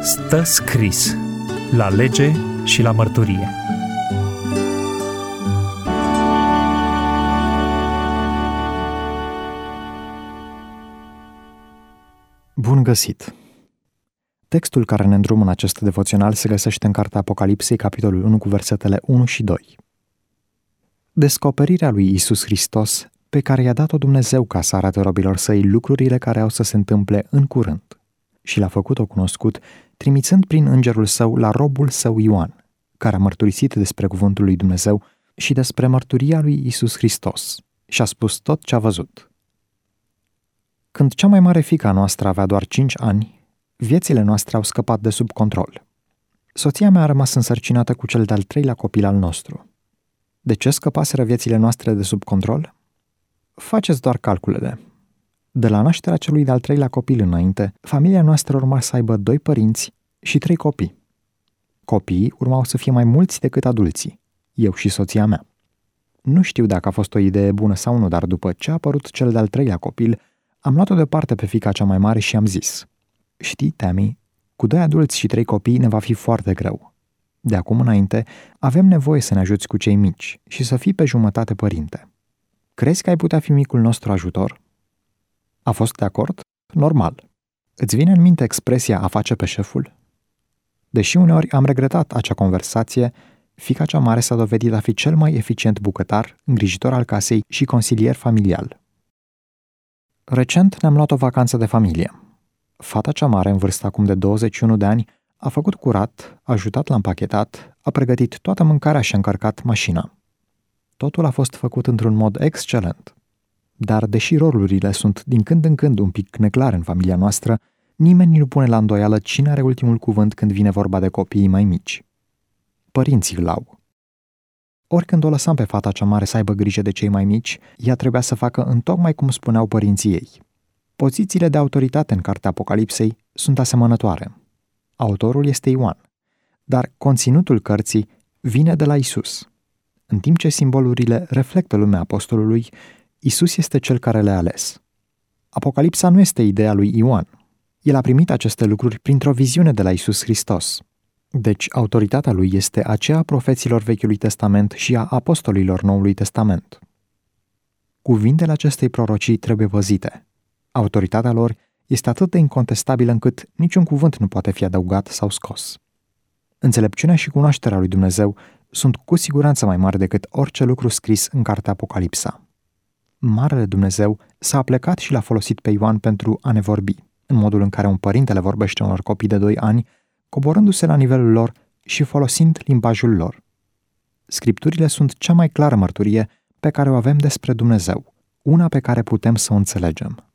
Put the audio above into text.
Stă scris la lege și la mărturie. Bun găsit! Textul care ne îndrumă în acest devoțional se găsește în Cartea Apocalipsei, capitolul 1, cu versetele 1 și 2. Descoperirea lui Iisus Hristos, pe care i-a dat-o Dumnezeu ca să arate robilor săi lucrurile care au să se întâmple în curând, și l-a făcut-o cunoscut, trimițând prin îngerul său la robul său Ioan, care a mărturisit despre cuvântul lui Dumnezeu și despre mărturia lui Iisus Hristos și a spus tot ce a văzut. Când cea mai mare fiică a noastră avea doar 5 ani, viețile noastre au scăpat de sub control. Soția mea a rămas însărcinată cu cel de-al 3-lea copil al nostru. De ce scăpaseră viețile noastre de sub control? Faceți doar calculele. De la nașterea celui de-al 3-lea copil înainte, familia noastră urma să aibă 2 părinți și 3 copii. Copiii urmau să fie mai mulți decât adulții, eu și soția mea. Nu știu dacă a fost o idee bună sau nu, dar după ce a apărut cel de-al 3-lea copil, am luat-o deoparte pe fiica cea mai mare și am zis: știi, Tammy, cu 2 adulți și 3 copii ne va fi foarte greu. De acum înainte, avem nevoie să ne ajuți cu cei mici și să fii pe jumătate părinte. Crezi că ai putea fi micul nostru ajutor? A fost de acord? Normal. Îți vine în minte expresia a face pe șeful? Deși uneori am regretat acea conversație, fiica cea mare s-a dovedit a fi cel mai eficient bucătar, îngrijitor al casei și consilier familial. Recent ne-am luat o vacanță de familie. Fata cea mare, în vârstă acum de 21 de ani, a făcut curat, a ajutat la împachetat, a pregătit toată mâncarea și a încărcat mașina. Totul a fost făcut într-un mod excelent. Dar deși rolurile sunt din când în când un pic neclare în familia noastră, nimeni nu pune la îndoială cine are ultimul cuvânt când vine vorba de copiii mai mici. Părinții îl au. Oricând o lăsam pe fata cea mare să aibă grijă de cei mai mici, ea trebuia să facă întocmai cum spuneau părinții ei. Pozițiile de autoritate în Cartea Apocalipsei sunt asemănătoare. Autorul este Ioan, dar conținutul cărții vine de la Isus. În timp ce simbolurile reflectă lumea apostolului, Isus este cel care le-a ales. Apocalipsa nu este ideea lui Ioan. El a primit aceste lucruri printr-o viziune de la Isus Hristos. Deci, autoritatea lui este aceea a profeților Vechiului Testament și a apostolilor Noului Testament. Cuvintele acestei prorocii trebuie văzite. Autoritatea lor este atât de incontestabilă încât niciun cuvânt nu poate fi adăugat sau scos. Înțelepciunea și cunoașterea lui Dumnezeu sunt cu siguranță mai mari decât orice lucru scris în Cartea Apocalipsa. Marele Dumnezeu s-a aplecat și l-a folosit pe Ioan pentru a ne vorbi, în modul în care un părinte le vorbește unor copii de 2 ani, coborându-se la nivelul lor și folosind limbajul lor. Scripturile sunt cea mai clară mărturie pe care o avem despre Dumnezeu, una pe care putem să o înțelegem.